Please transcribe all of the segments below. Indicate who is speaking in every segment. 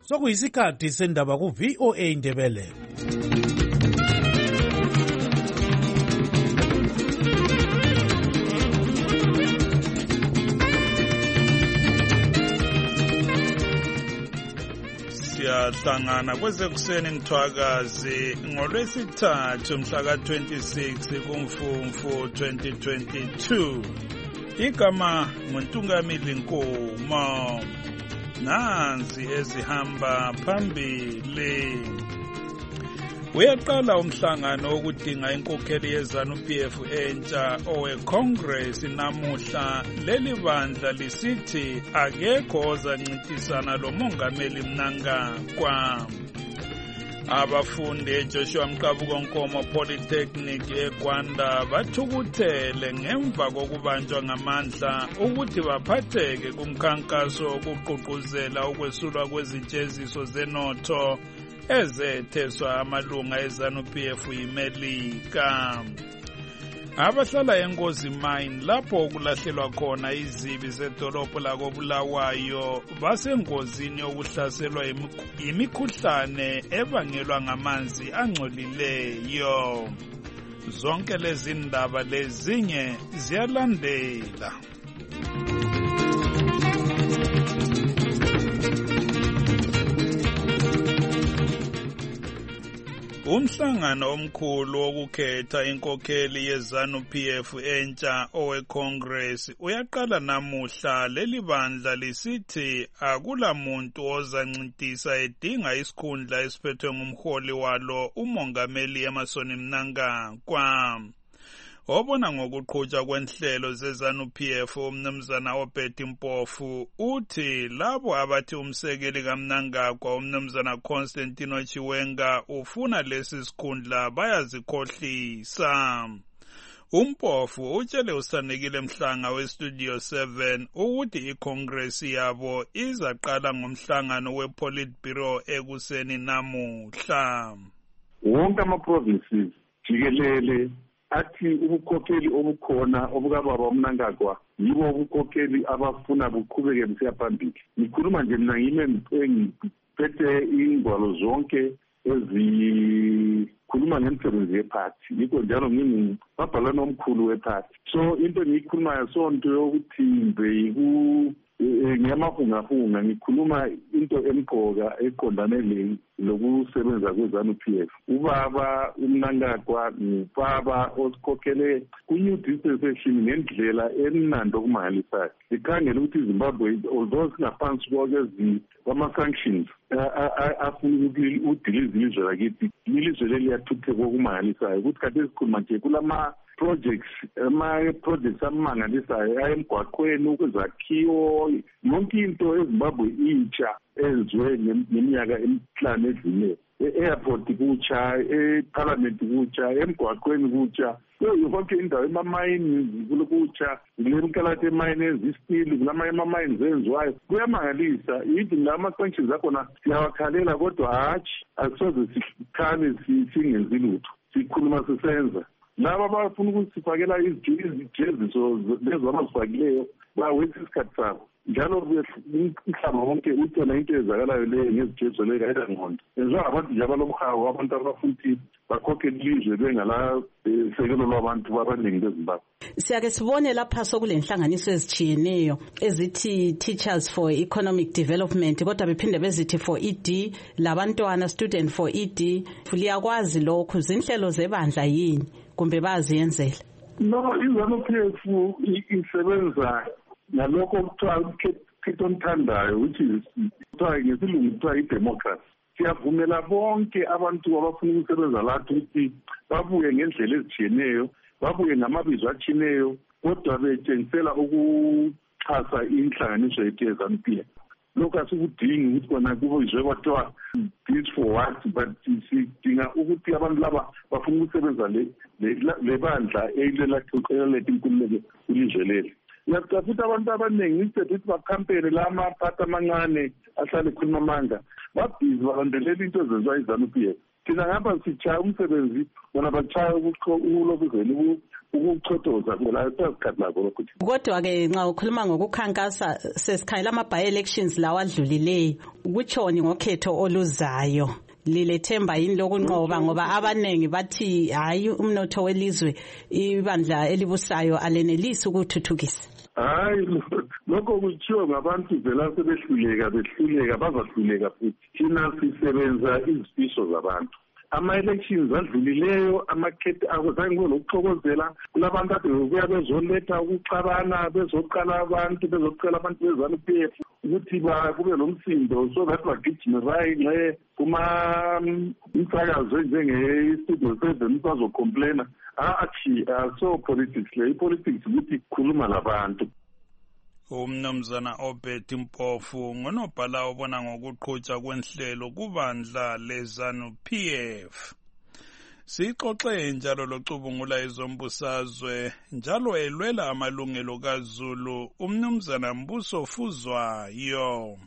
Speaker 1: Sokuyisikhathi sendaba ku VOA Indebele. Siyahlangana kwezekuseni ngithwakazi ngolwesithathu mhla ka-26 kuMfumfu 2022. Igama nguNtungamili Nkomo. Nansi ezihamba phambili. Uyaqala umhlangano wokudinga inkokheli yeZANU-PF entsha owe-Congress namuhla. Leli bandla lisithi akekho ozancintisana lo mongameli Mnangagwa. Abafundi eJoshua Mqabuko Nkomo Polytechnic eGwanda bathukuthele ngemva kokubanjwa ngamandla ukuthi baphatheke kumkhankaso wokugqugquzela ukwesulwa kwezijeziso zenotho ezetheswa amalunga eZANU-PF yiMelika. Abahlala eNkozi Mine lapho okulahlelwa khona izibi zedolobho lakoBulawayo basengozini yokuhlaselwa yimikhuhlane ebangelwa ngamanzi angcolileyo. Zonke lezi ndaba lezinye ziyalandela. Umhlangano omkhulu wokukhetha inkokheli yeZANU-PF entsha owe-Congress uyaqala namuhla. Leli bandla lisithi akulamuntu ozancintisa edinga isikhundla esiphethwe ngumholi walo umongameli Emmerson Mnangagwa. Obona ngokuqhutshwa kwenhlelo zeZANU-PF umnumzana Obed Mpofu uthi labo abathi umsekeli kaMnangagwa umnumzana Constantino Chiwenga ufuna lesi sikhundla bayazikhohlisa. Umpofu utshele uSanekile Mhlanga weStudio 7 ukuthi iCongress yabo izaqala ngomhlangano wePolitburo ekuseni namuhla.
Speaker 2: Wonke ama-provinces jikelele athi ubukhokheli obukhona obukababa Mnangagwa yibo ubukhokheli abafuna buqhubeke busiya phambili. Ngikhuluma nje mina ngiphethe ingwalo zonke ezikhuluma ngemsebenzi yephathi. Yikho njalo ngingumabhalane omkhulu wephathi. So into engiyikhulumayo sonto yokuthi mbe ngiyamahungahunga ngikhuluma into emqoka eqondane lokusebenza kweZANU-PF. Ubaba uMnangagwa ngubaba osikhokhele ku-New Dispensation ngendlela emnandi okumangalisayo. Sikhangela ukuthi iZimbabwe although singaphansi kwama-sanctions afuna udiliza ilizwe lakithi, ilizwe leli liyathutheka okumangalisayo ukuthi kade sikhuluma nje ama-projects amangalisayo ayemgwaqweni ukwezakhiwo yonke into eZimbabwe intsha enziwe ngeminyaka emihlanu edluleyo. E-airport kutsha, eparliament kutsha, emgwaqweni kutsha, yonke indawo emamayini kutsha, kulemkalathi emayini ezistili, kulamanye amamayini zenziwayo. Kuyamangalisa, yithi ngama-sanctions akhona siyawakhalela kodwa hatshi asisoze sikhale singenzi lutho. Sikhuluma sisenza. Laba abafuna ukusifakela izijeziso lezo abazifakileyo bawetha isikhathi sabo. Njalo umhlaba wonke uthona into ezakalayo leyo ngezijeziso leyo kayida ngqondo. Njengabantu nje abalomhawu, abantu abafuna ukuthi bakhokhele ilizwe bengala sekelo lwabantu abaningi beZimbabwe.
Speaker 3: Siyake sibone lapha sokulenhlanganiso ezitshiyeneyo ezithi Teachers for Economic Development kodwa bephinde bezithi for ED, labantwana Student for ED. Liyakwazi lokhu zinhlelo zebandla yini kumbe baziyenzela?
Speaker 2: No, iZANU-PF isebenza nalokho kuthiwa ukhetho omthandayo, which is kuthiwa ngesilungu kuthiwa i-democracy. Siyavumela bonke abantu abafuna ukusebenza lathi ukuthi babuye ngendlela ezitshiyeneyo, babuye ngamabizo atshiyeneyo, kodwa betshengisela ukuxhasa inhlanganiso yethu yeZANU-PF. Lokhu asikudingi ukuthi kona kubizwe kwathiwa this for what, but sidinga ukuthi abantu laba bafuna ukusebenza le bandla elelaletha inkululeko kwilizwe leli. Ngiyacabanga ukuthi abantu abaningi instead ukuthi bakhampene la amaphathi amancane ahlale ekhuluma amanga babhizi balandelela into ezenziwa yiZANU-PF. Thina ngapha sitshaya umsebenzi bona batshaya ukulobuzela ukuchothoza phela isikhathi lakho lokho.
Speaker 3: Kodwa-ke nxa ukhuluma ngokukhankasa sesikhangela ama-by-elections lawa adlulileyo, kutshoni ngokhetho oluzayo? Lilethemba yini lokunqoba ngoba abanengi bathi hayi umnotho welizwe ibandla elibusayo alenelisi ukuthuthukisa?
Speaker 2: Hayi lokho kuthiwa ngabantu vela behluleka bazahluleka futhi. Thina sisebenza izifiso zabantu. Ama-elections adlulileyo amakhethi akuzange kube nokuxokozela. Kulabantu ade bebuya bezoletha ukuxabana, bezocela abantu beZANU-PF ukuthi kube nomsindo so that bagijime baye kuma-umsakazo njenge-Studio 7 bazocomplaina. So politics le, i-politics ukuthi khuluma labantu.
Speaker 1: Umnumzana Obed Mpofu ngonobhala obona ngokuqhutshwa kwenhlelo kubandla leZANU-PF. Sixoxe njalo locubungula izombusazwe njalo elwela amalungelo kaZulu umnumzana Mbuso Fuzwayo.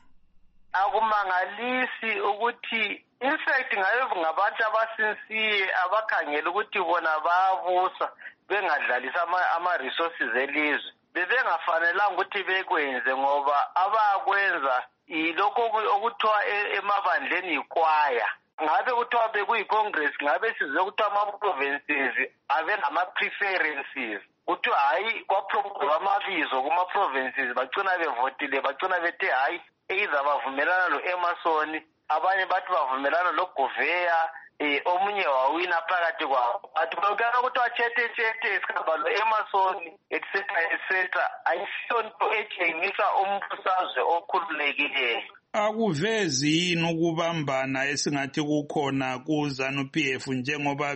Speaker 4: Akumangalisi ukuthi in fact ngabantu abasinsiye abakhangela ukuthi bona bayabusa bengadlalisa ama-resources elizwe. Bebengafanelanga ukuthi bekwenze ngoba abakwenza ilokho okuthiwa emabandleni ikwaya. Ngabe kuthiwa bekuyi-Congress, ngabe size kuthiwa ama-provinces abe nama-preferences. Kuthiwa hayi kwaproposwa amabizo kuma-provinces bagcina bevotile, bagcina bethe hayi either bavumelana lo-Emerson, abanye bathi bavumelana lo-Govea, omunye wawina phakathi kwabo. Athi bakana ukuthi wachethe isikhaba lo-Emerson etc. Ayisiyo nto etshengisa umbusazwe okhululekileyo.
Speaker 1: Akuvezi yini ukubambana esingathi kukhona kuZANU-PF njengoba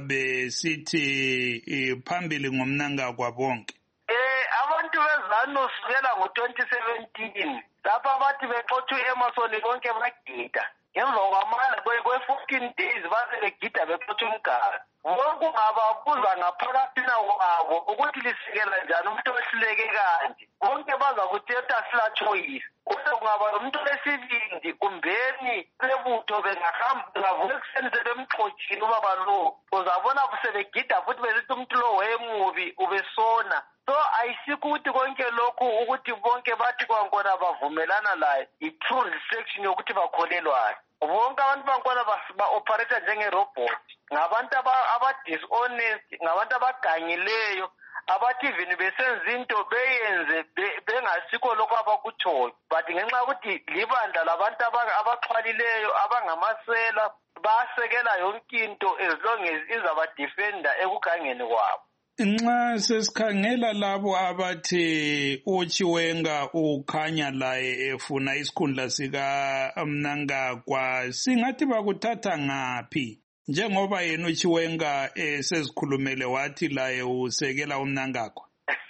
Speaker 1: besithi phambili ngomnangagwa bonke?
Speaker 4: Abantu beZANU sukela ngo-2017 lapha bathi bexotsha u-Emerson bonke bagida. Ngemva kwamana kwe-14 days base begida bexotsha umgaba. Bonke ungababuza ngaphakathi kwabo ukuthi lisikela njani umuntu ohluleke kanje. Bonke baza kuthetha sila choice. Kodwa kungaba umuntu lesibindi kumbeni lebutho bengavuka ekuseni sebemxotshile ubaba lo. Uzabona sebegida futhi besithi umuntu lo wayemubi ubesona. So ayisikho ukuthi konke lokhu ukuthi bonke bathi kwankona bavumelana laye i-true reflection yokuthi bakholelwayo. Bonke abantu bankona ba-operate njenge-robot. Ngabantu aba-dishonest, ngabantu abagangileyo, abathi even besenza into beyenze bengasikho lokho abakutshoyo. But ngenxa yokuthi libandla labantu abaxhwalileyo abangamasela basekela yonke into as long as izabadefenda ekugangeni kwabo.
Speaker 1: Nxa sesikhangela labo abathi uChiwenga ukhanya laye efuna isikhundla sika Mnangagwa, singathi bakuthatha ngaphi njengoba yena uChiwenga sezikhulumele wathi laye usekela uMnangagwa?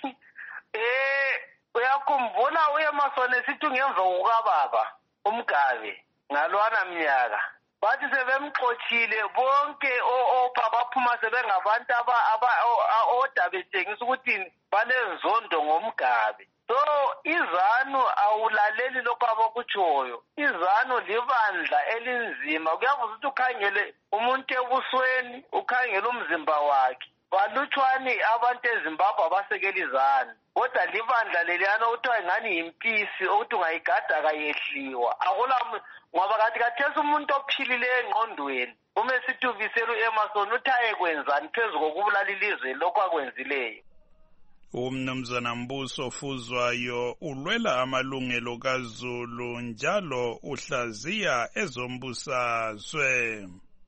Speaker 4: Uyakhumbula uEmerson sithi ngemva kukababa uMgabe ngalwana mnyaka bathi sebemxothile bonke baphuma sebengabantu oda betshengisa ukuthi banezondo ngomgabe. So iZANU awulaleli lokho abakutshoyo. iZANU libandla elinzima. Kuyavuza ukuthi ukhangele umuntu ebusweni, ukhangele umzimba wakhe. Balutshwani abantu eZimbabwe abasekela iZANU. Kodwa libandla leliyana uthiwa ingani yimpisi ukuthi ungayigada kayehliwa. Ngoba kanti kathesi umuntu ophilileyo engqondweni umesithi uvisela u-Emerson uthi ayekwenzani phezu kokubulala ilizwe lokho akwenzileyo.
Speaker 1: Umnumzana Mbuso Fuzwayo ulwela amalungelo kaZulu njalo uhlaziya ezombusazwe.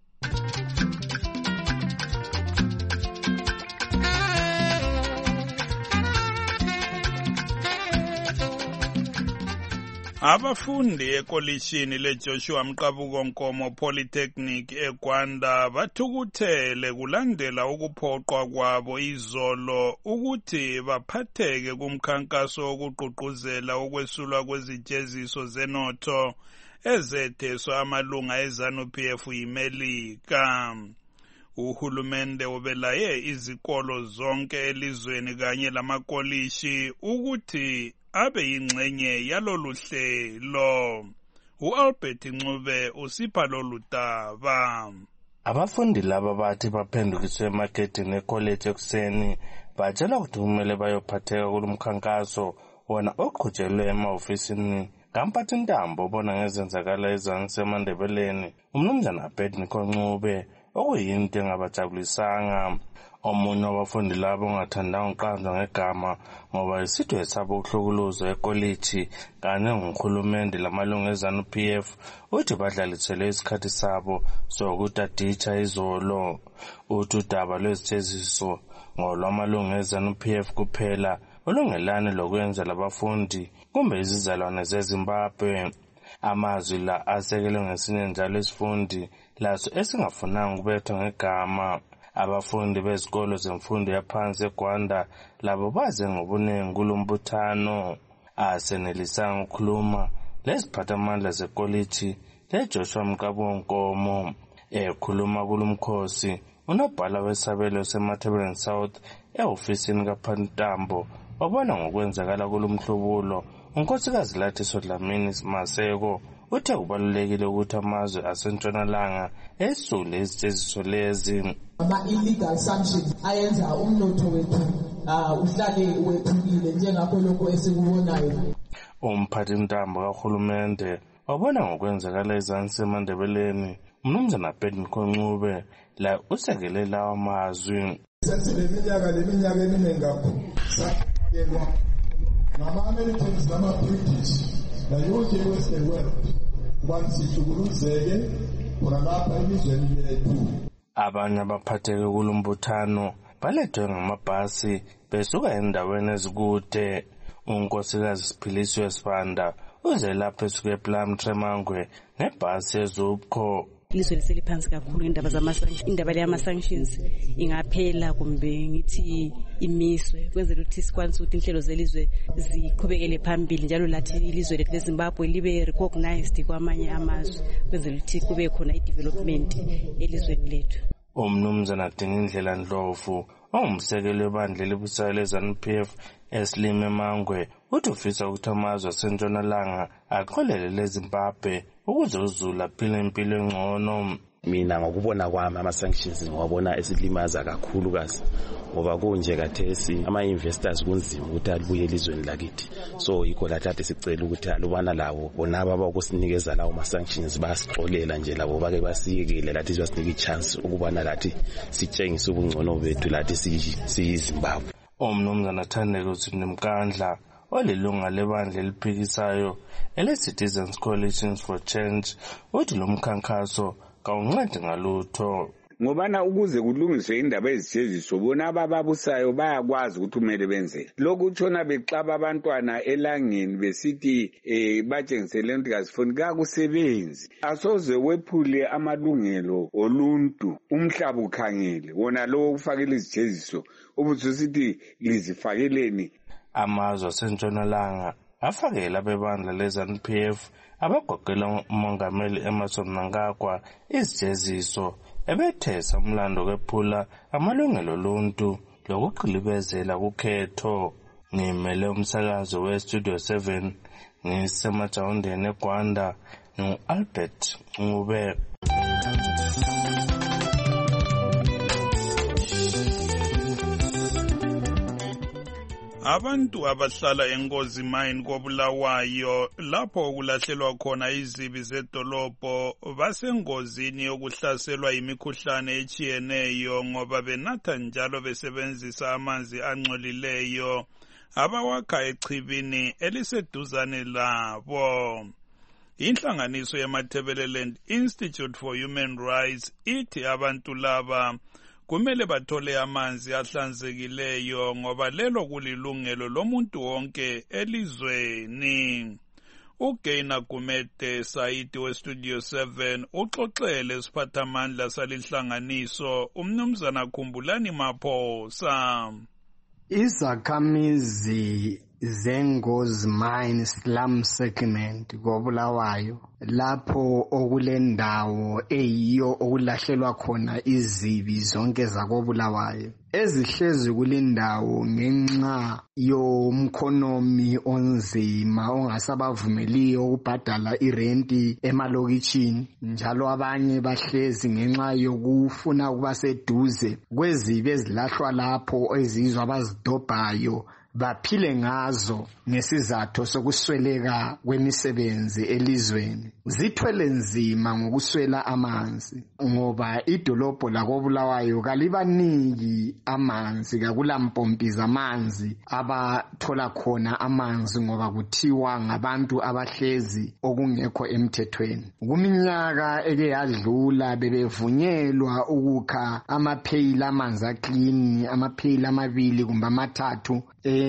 Speaker 1: Abafundi ekolishini leJoshua Mqabuko Nkomo Polytechnic eGwanda bathukuthele kulandela ukuphoqwa kwabo izolo ukuthi baphatheke kumkhankaso wokuqhuqhuzela ukwesulwa kwezijeziso zenotho ezetheswa amalunga eZANU-PF yiMelika. Uhulumende ubelaye izikolo zonke elizweni kanye lamakolishi ukuthi abe yingxenye yalolu hlelo. U-Albert Ncube usipha lolu daba.
Speaker 5: Abafundi laba bathi baphendukiswe emaketini ekholeji ekuseni batshela ukuthi kumele bayophatheka kulomkhankaso wona oqhutshelwe emahofisini kamphathi ntambo obona ngezenzakala ezansi eMandebeleni umnumzana Abednego Ncube okuyinto engabajabulisanga. Omunye wabafundi labo ongathandanga uqanjwa ngegama ngoba isithwe sabo ukuhlukuluza ekolichi kanye nguhulumende lamalungu eZANU-PF uthi badlalisele isikhathi sabo sokutaditsha izolo. Uthi udaba lwezitheziso ngolwamalungu eZANU-PF kuphela olungelani lokwenza labafundi kumbe izizalwane zeZimbabwe. Amazwi la asekelwe ngesinye njalo isifundi laso esingafunanga ukubethwa ngegama. Abafundi bezikolo zemfundo yaphansi eGwanda labo baze ngobunengi kulombuthano. Asenelisanga ukukhuluma leziphathamandla zekolichi leJoshua Mqabonkomo. Ekhuluma kulomkhosi unobhala wesabelo seMatabeleland South ehofisini kaPhantambo wabona ngokwenzakala kulomhlubulo. Unkosikazi Lathiso Dlamini Maseko uthe kubalulekile ukuthi amazwe asentshonalanga esule izitheziso lezi.
Speaker 6: Ama-illegal sanctions ayenza umnotho wethu uhlale wephukile njengakho lokho esikubonayo.
Speaker 5: Umphathi ntambo kahulumende wabona ngokwenzakala ezansi eMandebeleni umnumzana Abednego Ncube la usekele lawa amazwi.
Speaker 7: Leminyaka eminingi kakhulu sakelwa ngama-Americans nama-British nayonke i-Western world ukubani sihlukuluzeke kunalapha emizweni yethu.
Speaker 5: Abanye abaphatheke kulombuthano balethwe ngamabhasi besuka endaweni ezikude. Unkosikazi Siphilisiwe Sibanda uze lapha esuke ePlum Tremangwe ngebhasi eZupco.
Speaker 8: Ilizwe liseliphansi kakhulu indaba yama-sanctions ingaphela kumbe ngithi imiswe kwenzela ukuthi sikwanise ukuthi inhlelo zelizwe ziqhubekele phambili njalo lathi ilizwe lethu leZimbabwe libe recognized kwamanye amazwe kwenzela ukuthi kube khona i-development elizweni lethu.
Speaker 5: Umnumzana Dingindlela Ndlovu ongumsekeli webandla elibusayo leZANU-PF eSlime Mangwe uthi ufisa ukuthi amazwe asentshonalanga aqolele leZimbabwe ukuze uZulu aphile impilo engcono.
Speaker 9: Mina ngokubona kwami ama-sanctions ngiwabona esilimaza kakhulukazi ngoba kunje kathesi ama-investors kunzima ukuthi alubuye elizweni lakithi. So yikho lathi sicela ukuthi alubana labo bona abakusinikeza lawo ma-sanctions basixolela nje labo bake basiyekele lathi basinika i-chance ukubana lathi sitshengise ubungcono bethu lathi siyiZimbabwe.
Speaker 5: Umnumzana Thandeka Mkandla olilunga lebandla eliphikisayo ele-Citizens Coalition for Change uthi lo mkhankaso kawuncede ngalutho.
Speaker 10: Ngobana ukuze kulungiswe indaba ezitheziso bona abababusayo bayakwazi ukuthi kumele benze lokhu utshona bexaba abantwana elangeni besithi batshengisele ukuthi kasifuni kakusebenzi. Asoze wephule amalungelo oluntu umhlaba ukhangele wona lo ufakela izitheziso ubuthi sithi lizifakeleni.
Speaker 5: Amazwe asentshonalanga afakela bebandla leZANU-PF abagoqela umongameli Emmerson Mnangagwa izitheziso ebethesa umlando kwephula amalungelo oluntu lokuqilibezela kukhetho. Ngimele umsakazo weStudio 7 ngisemajawundeni eGwanda ngu-Albert Ncube.
Speaker 1: Abantu abahlala eNkosi Mine koBulawayo lapho kulahlelwa khona izibi zedolobho basengozini yokuhlaselwa yimikhuhlane etshiyeneyo ngoba benatha njalo besebenzisa amanzi angcolileyo abawakha echibini eliseduzane labo. Inhlanganiso yeMatabeleland Institute for Human Rights ithi abantu laba kumele bathole amanzi ahlanzekileyo ngoba lelo kulilungelo lomuntu wonke elizweni. uGaina Gumede Saidi weStudio 7 uxoxele siphathamandla salihlanganiso umnumzana Khumbulani Maphosa.
Speaker 11: Izakhamizi Zengozi Mine Slum Segment koBulawayo, lapho okulendawo eyiyo okulahlelwa khona izibi zonke zakoBulawayo ezihlezi kulindawo ngenxa yomkhonomi onzima ongasabavumeliyo ukubhadala irenti emalokitshini, njalo abanye bahlezi ngenxa yokufuna ukuba seduze kwezibi ezilahlwa lapho ezizwa abazidobhayo baphile ngazo ngesizathu sokusweleka kwemisebenzi elizweni. Zithwele nzima ngokuswela amanzi ngoba idolobho lakoBulawayo kalibaniki amanzi, kakulampompi zamanzi abathola khona amanzi ngoba kuthiwa ngabantu abahlezi okungekho emthethweni. Kuminyaka eke yadlula bebevunyelwa ukukha amapheyili amanzi aklini, amapheyili 2 kumbe 3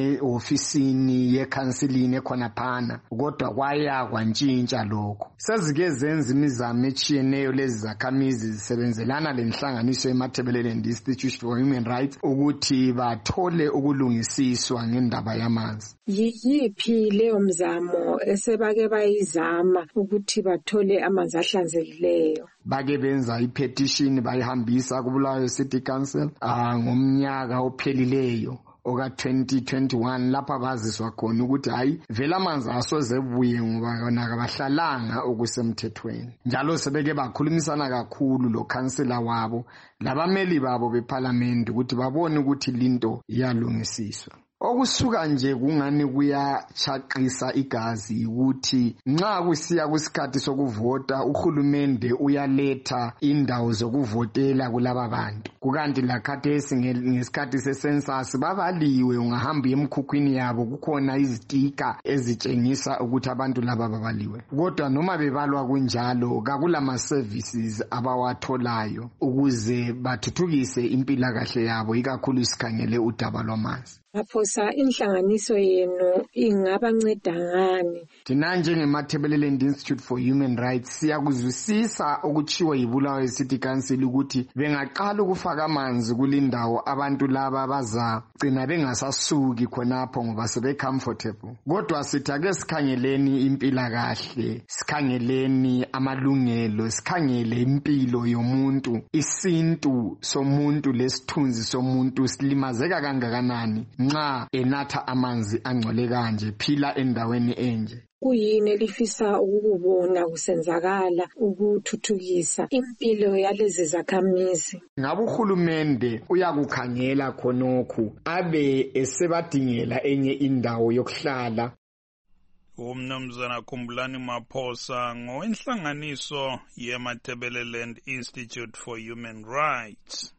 Speaker 11: ofisini yekansilini ekhona kodwa kwaya kwantshintsha lokho. Sezike zenza imizamo etshiyeneyo lezi zakhamizi zisebenzelana lenhlanganiso yeMatabeleland Institute for Human Rights ukuthi bathole ukulungisiswa ngendaba yamanzi.
Speaker 12: Yiphi leyo mzamo esebake bayizama ukuthi bathole amanzi ahlanzekileyo?
Speaker 11: Bake benza ipetition bayihambisa kuBulawayo City Council ngomnyaka ophelileyo oka 2021 lapha baziswa khona ukuthi hayi vele amanzi asoze buye ngoba yona kabahlalanga okusemthethweni. Njalo sebeke bakhulumisana kakhulu lo councilor wabo labameli babo beparliament ukuthi babone ukuthi linto iyalungisiswa. Okusuka nje kungani kuyachaqisa igazi ukuthi nxa kusiya kusikhathi sokuvota uhulumende uyaletha indawo zokuvotela kulaba bantu, kukanti lakhathesi ngesikhathi secensus babaliwe. Ungahamba emkhukhwini yabo kukhona izitika ezitshengisa ukuthi abantu laba babaliwe, kodwa noma bebalwa kunjalo kakulama services abawatholayo ukuze bathuthukise impilakahle yabo, ikakhulu sikhangele udaba lwamanzi.
Speaker 12: Aphosa inhlanganiso yenu ingabanceda ngani?
Speaker 11: Thina njengematabeleland Institute for Human Rights siyakuzwisisa okuchiwa yiBulawayo City Council ukuthi bengaqala ukufaka amanzi kulindawo abantu laba bazagcina bengasasuki khonapho ngoba sebe comfortable. Kodwa sithi ake sikhangeleni impilakahle, sikhangeleni amalungelo, sikhangele impilo yomuntu, isintu somuntu lesithunzi somuntu silimazeka kangakanani nxa enatha amanzi angcole kanje, phila endaweni enje.
Speaker 12: Kuyini elifisa ukubona kusenzakala ukuthuthukisa impilo yalezi zakhamizi?
Speaker 11: Ngabe uhulumende uyakukhangela khonokhu abe esebadingela enye indawo yokuhlala.
Speaker 1: Umnumzana Khumbulani Maphosa ngowenhlanganiso yeMatabeleland Institute for Human Rights.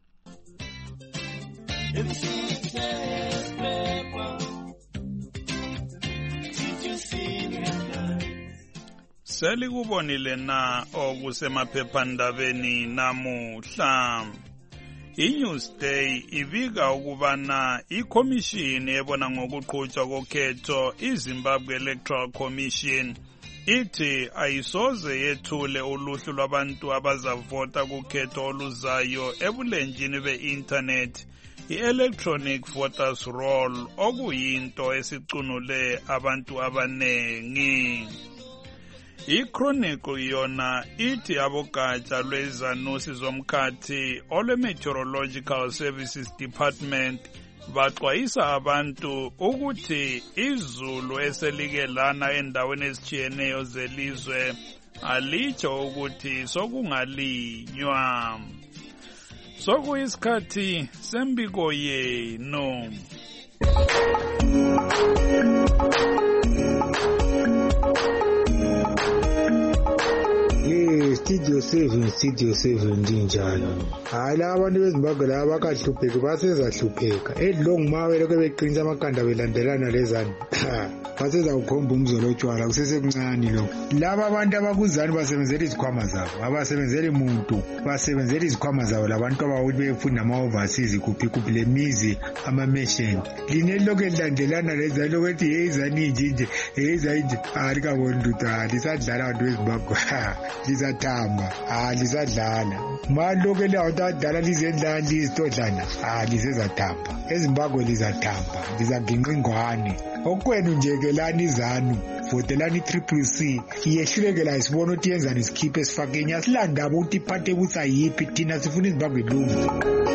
Speaker 1: Selikubonile na okusemaphephandabeni namuhla. iNewsday ibika ukubana ikhomishini ebona ngokuqhutshwa kokhetho iZimbabwe Electoral Commission ithi ayisoze yethule uluhlu lwabantu abazavota kukhetho oluzayo ebulenjini be-internet, i-electronic voters roll, okuyinto esicunule abantu abanengi. iChronicle yona ithi abogatsha lwezanusi zomkhathi olwe-Meteorological Services Department baxwayisa abantu ukuthi izulu eselike lana endaweni ezitshiyeneyo zelizwe alitsho ukuthi sokungalinywa. Sokuyisikhathi sembiko yenu.
Speaker 13: Studio 7 ndinjalo. Hayi la abantu beZimbabwe la bakahlupheki basezahlupheka. Edlong mawe lokho beqinisa amakanda belandelana lezani. baseza kukhomba umzolo otshwala kusesekuncane lokho. Laba abantu abakuzani basebenzela izikhwama zabo, abasebenzeli muntu, basebenzela izikhwama zabo labantu abawuthi befunda ama-overseas kuphi lemizi ama-mission. Lineli lokhu elilandelana lezani lokuthi yeyizani inje alikaboni lutho lisadlala abantu bezimbabwe lisathamba lisadlala mali lokhu eliyabantu abadala lizendlani lizitodlana lisezathamba ezimbabwe lizathamba lizaginqa ingwane. Okwenu nje ke lani izanu votelani i-CCC iyehlulekela isibona ukuthi yenzani isikhiphe esifakeni asilandaba ukuthi iphathe busa yiphi thina sifuna izimbabwe ilungu.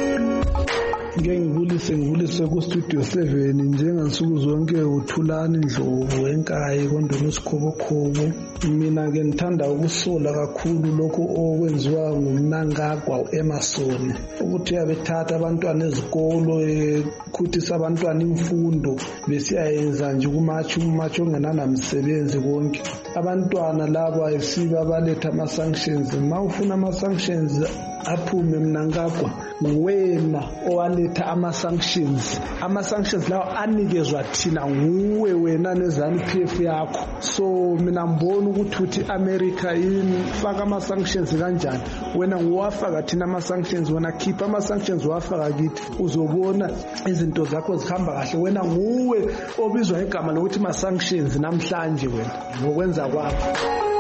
Speaker 14: Ngivulise ku-Studio 7 njengansuku zonke uThulani Ndlovu eNkayi Kondolo Sikhobokhobo. Mina-ke ngithanda ukusola kakhulu lokho okwenziwa nguMnangagwa u-Emerson ukuthi uyabethatha abantwana ezikolo ekhutisa abantwana imfundo besiyayenza nje kumatsho ongenanamsebenzi konke. Abantwana laba esiba baletha ama-sanctions. Ma ufuna ama-sanctions aphume Mnangagwa wena owaletha ama-sanctions lawo anikezwa thina nguwe wena neZANU-PF yakho. So mina mbona ukuthi America ifaka ama-sanctions kanjani, wena nguwafaka thina ama-sanctions, wena khipha ama-sanctions wafaka kithi uzobona izinto zakho zihamba kahle. Wena nguwe obizwa igama lokuthi ma-sanctions namhlanje wena ngokwenza kwakho.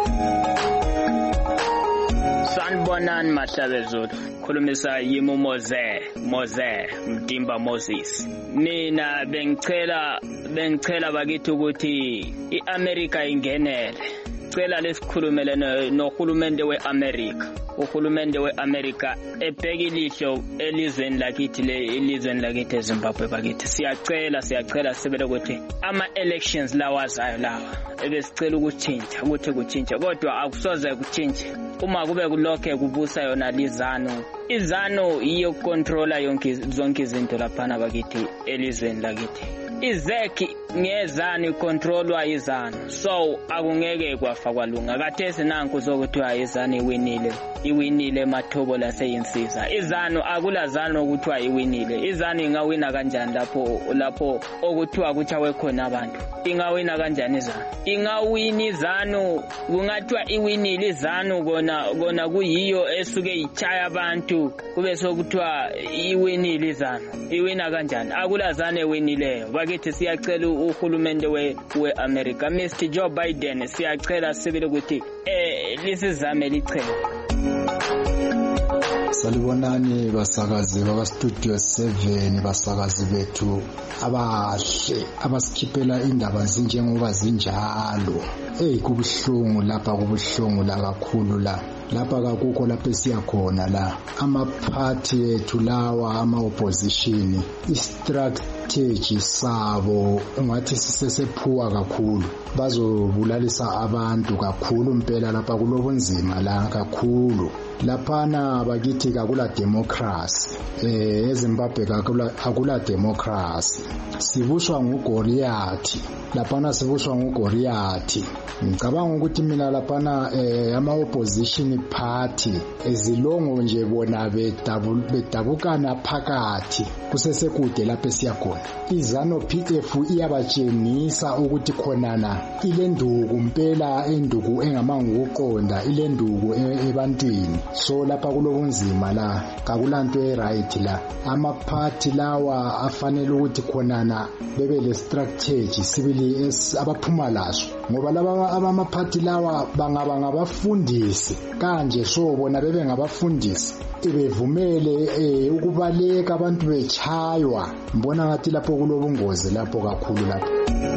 Speaker 15: Sanibonani Mahlabezulu, khulumisa yimi Moze Mdimba Moses. Mina bengicela bakithi ukuthi iAmerica ingenele. Cela lesikhulumele nohulumende weAmerica. Uhulumende weAmerica ebheka ilihlo elizweni lakithi elizweni lakithi eZimbabwe bakithi. Siyacela sibele ukuthi ama-elections lawazayo lawa ebesicela ukuthi kutshintshe kodwa akusoze kutshintshe uma kube kulokho kubusa yona izanu iyo controller zonke izinto laphana bakithi elizweni lakithi. Izeki ngezani controlwa izanu, so akungeke kwafa kwalunga. Kathesi nanku zokuthiwa izanu iwinile Mathobo laseyinsiza. Izanu akulazanu ukuthiwa iwinile. Izanu ingawina kanjani lapho okuthiwa kuchawe khona abantu? Ingawina kanjani izanu? Ingawini izanu kungathiwa iwinile izanu kona kuyiyo esuke ichaya abantu kube sokuthiwa iwinile izanu. Iwina kanjani? Akulazanu ewinileyo. Bakithi siyacela uhulumende weAmerica Mr. Joe Biden siyacela sibile ukuthi lisizame lichele.
Speaker 11: Salibonani basakazi baka Studio 7 basakazi bethu abahle abasikhiphela indaba zinjengoba zinjalo. Kubuhlungu la kakhulu lapha kakukho lapho siyakhona la amaphathi ethu lawa ama-opposition istrategy sabo ungathi sisesephuwa kakhulu, bazobulalisa abantu kakhulu impela lapha kulobunzima la kakhulu. Laphana bakithi kakula democracy, eZimbabwe akula democracy. Sibuswa nguGoliath, laphana sibuswa nguGoliath. Ngicabanga ukuthi mina laphana ama-opposition party ezilongo nje bona bedabukana phakathi kusesekude lapho siyakhona. iZANU-PF iyabatshengisa ukuthi khonana ilenduku impela, enduku engamanga ukuqonda, ilenduku ebantwini. So lapha kulobunzima la kakulanto right la amaphathi lawa afanele ukuthi khonana bebe le strategy sibili abaphuma laso, ngoba laba amaphathi lawa bangaba ngabafundisi kanje, so bona bebe ngabafundisi bevumele ukubaleka abantu bechaywa. Mbona ngathi lapho kulobungozi lapho kakhulu lapho.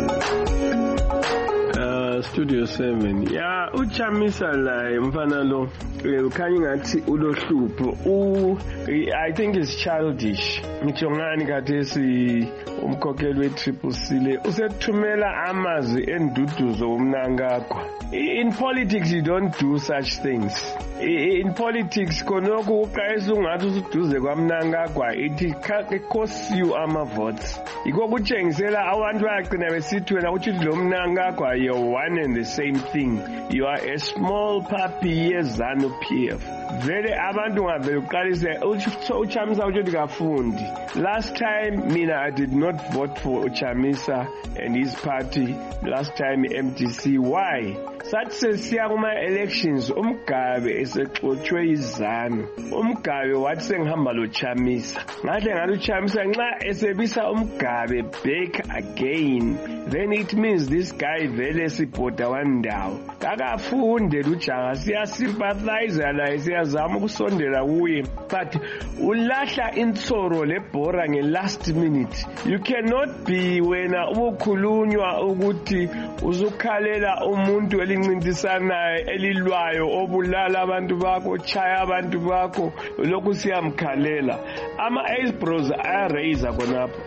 Speaker 16: Studio 7 ya uchamisa la mfana lo ukhanya ngathi ulohlupho. I think it's childish. Ngithongani kathesi umkhokheli we-CCC le usethumela amazwi enduduzo uMnangagwa. In politics you don't do such things. In politics konoko uqayisa ungathi usuduze kwaMnangagwa it costs you ama-votes. Iko kutshengisela abantu bayagcina besithi wena uthi lo Mnangagwa you're one and the same thing. You are a small puppy yeZANU-PF. vele abantu ngavele uqalise uChamisa uthi kafundi. Last time mina I did not vote for uChamisa and his party last time MTC. Why? Sathi sesiya kuma elections uMgabe esexothwe izanu. UMgabe wathi sengihamba lo Chamisa. Ngahle ngathi uChamisa nxa esebisa uMgabe back again, then it means this guy vele sibhoda wandawo. Akafunde lujaha siya sympathize naye siyazama ukusondela kuye, but ulahla insoro lebhora nge last minute. You cannot be wena ubukhulunywa ukuthi uzukhalela umuntu elincintisanayo elilwayo obulala abantu bakho, chaya abantu bakho, lokhu siyamkhalela. Ama Ace Bros ayaraise khonapho.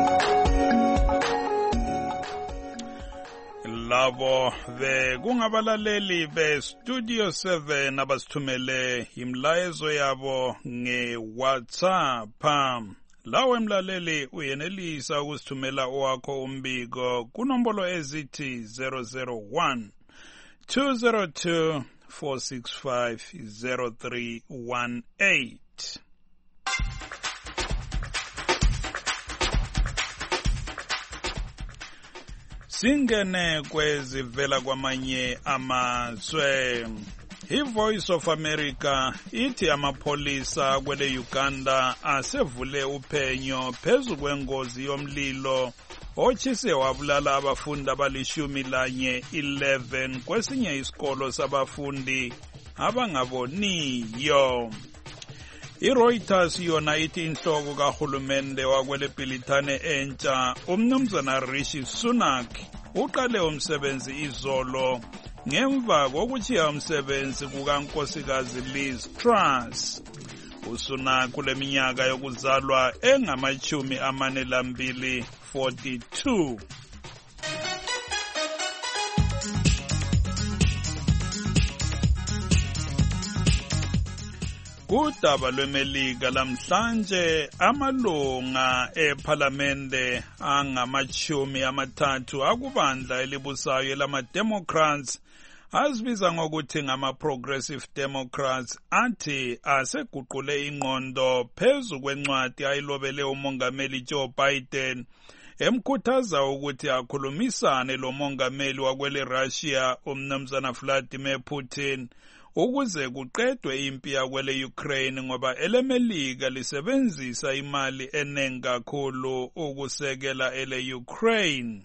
Speaker 1: Labo kungabalaleli be Studio 7 abasithumele imlayezo yabo nge-WhatsApp. Lawe mlaleli uyenelisa ukusithumela owakho umbiko kunombolo ezithi 001 202 465 0318. Singene kwezivela kwamanye amazwe. iVoice of America ithi amapolisa kwele Uganda asevule uphenyo phezu kwengozi yomlilo otshise wabulala abafundi abali-11 kwesinye isikolo sabafundi abangaboniyo. iReuters yona ithi inhloko kahulumende wakwele Bhilithane entsha umnumzana Rishi Sunak uqale umsebenzi izolo ngemva kokutshiya umsebenzi kukankosikazi Liz Truss. uSunak kule minyaka yokuzalwa engama-42. Kudaba lweMelika lamhlanje amalunga ePhalamende angama-30 akubandla elibusayo lama-Democrats azibiza ngokuthi ngama-Progressive Democrats athi aseguqule ingqondo phezu kwencwadi ayilobele umongameli Joe Biden emkhuthaza ukuthi akhulumisane lo mongameli wakwele Russia umnumzana Vladimir Putin ukuze kuqedwe impi yakwele Ukraine ngoba eleMelika lisebenzisa imali eningi kakhulu ukusekela ele Ukraine.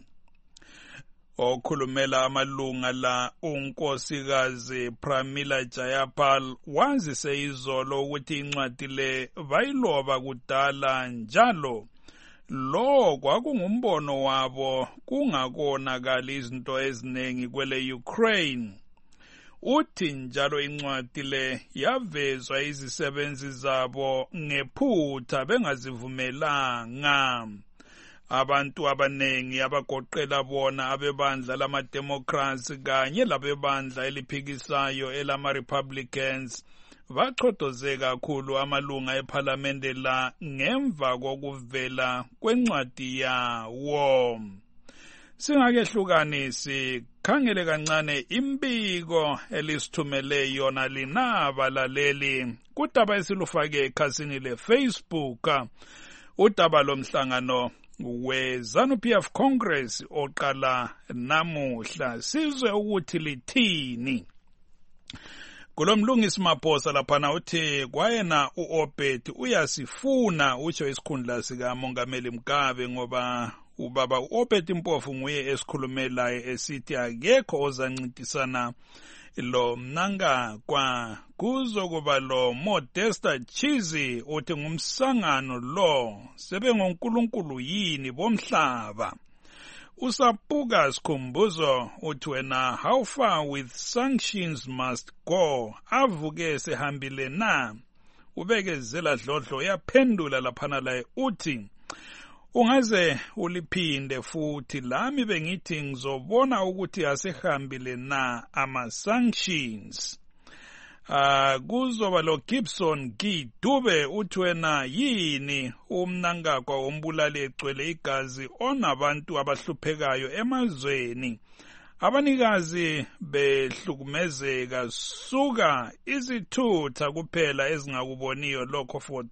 Speaker 1: Okhulumela amalunga la unkosikazi Pramila Jayapal wazise izolo ukuthi incwadi le bayiloba kudala njalo lo kwakungumbono wabo kungakonakali izinto eziningi kwele Ukraine. Uthi njalo incwadi le yavezwa izisebenzi zabo ngephutha bengazivumelanga. Abantu abanengi abagoqela bona abebandla lama-Democrats kanye labebandla eliphikisayo elama-Republicans bachothoze kakhulu amalunga ePhalamende la ngemva kokuvela kwencwadi yawo. Singakehlukanisi khangele kancane imbiko elisithumele yona linabalaleli kudaba esilufake ekhasini leFacebook. Udaba lomhlangano we-ZANU-PF Congress oqala namuhla sizwe ukuthi lithini. Kulomlungisi Maphosa laphana uthi kwayena uObed uyasifuna utsho isikhundla sikamongameli Mugabe ngoba ubaba uObed Mpofu nguye esikhulumelayo esithi akekho ozancintisana lo Mnangagwa kuzokuba lo Modesta Chizi uthi ngumsangano lo sebengonkulunkulu yini bomhlaba. Usapuka Sikhumbuzo uthi wena how far with sanctions must go avuke sehambile na. Ubekezela Dlodlo yaphendula laphana laye uthi ungaze uliphinde futhi lami bengithi ngizobona ukuthi asehambile na ama-sanctions. Kuzoba lo Gibson Gidube uthi wena yini umNangagwa wombulali egcwele igazi onabantu abahluphekayo emazweni abanikazi behlukumezeka suka izithutha kuphela ezingakuboniyo lokho for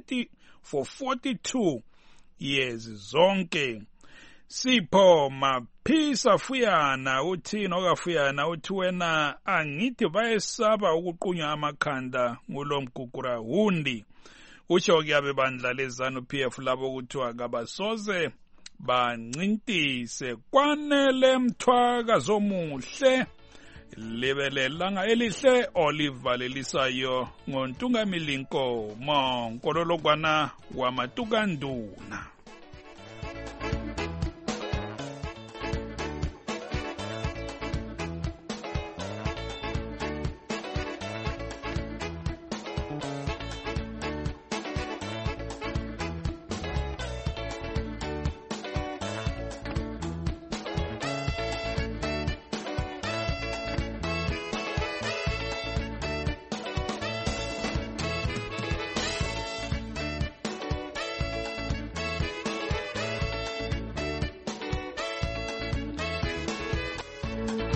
Speaker 1: 42 years zonke. Sipho Maphisa Fuyana uthi nokafuyana uthi wena angithi bayesaba ukuqunywa amakhanda ngulomgugura hundi. Usho kuyabe bandla lezanu PF labo kuthiwa kabasoze bancintise kwanele mthwakazi omuhle libelelanga elihle olivalelisayo ngontungamili Nkomo Nkololokwana wamatukanduna.